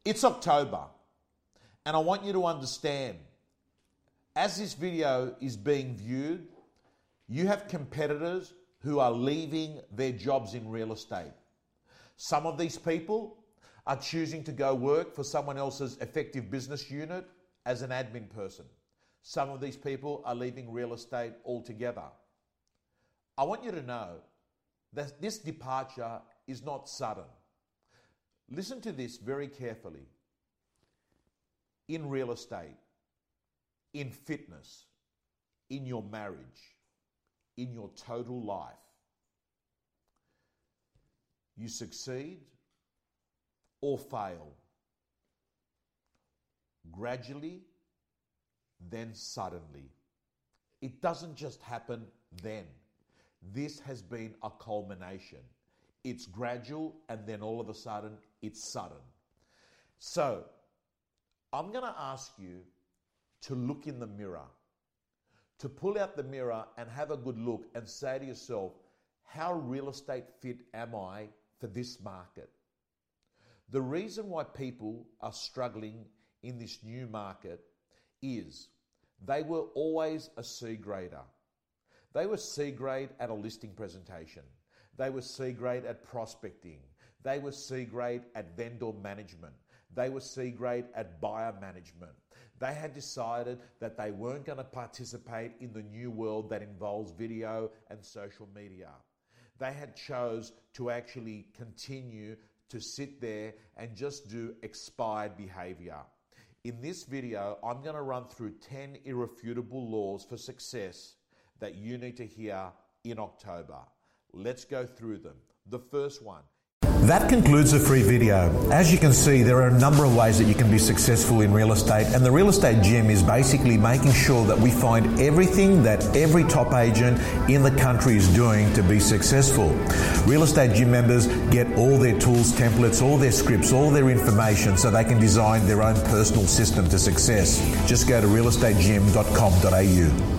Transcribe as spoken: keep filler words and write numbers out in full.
It's October, and I want you to understand, as this video is being viewed, you have competitors who are leaving their jobs in real estate. Some of these people are choosing to go work for someone else's effective business unit as an admin person. Some of these people are leaving real estate altogether. I want you to know that this departure is not sudden. Listen to this very carefully. In real estate, in fitness, in your marriage, in your total life, you succeed or fail gradually, then suddenly. It doesn't just happen then. This has been a culmination. It's gradual, and then all of a sudden, it's sudden. So, I'm going to ask you to look in the mirror, to pull out the mirror and have a good look and say to yourself, how real estate fit am I for this market? The reason why people are struggling in this new market is they were always a C grader. They were C grade at a listing presentation. They were C grade at prospecting. They were C grade at vendor management. They were C grade at buyer management. They had decided that they weren't going to participate in the new world that involves video and social media. They had chose to actually continue to sit there and just do expired behavior. In this video, I'm going to run through ten irrefutable laws for success that you need to hear in October. Let's go through them. The first one. That concludes the free video. As you can see, there are a number of ways that you can be successful in real estate, and the Real Estate Gym is basically making sure that we find everything that every top agent in the country is doing to be successful. Real Estate Gym members get all their tools, templates, all their scripts, all their information so they can design their own personal system to success. Just go to real estate gym dot com dot a u.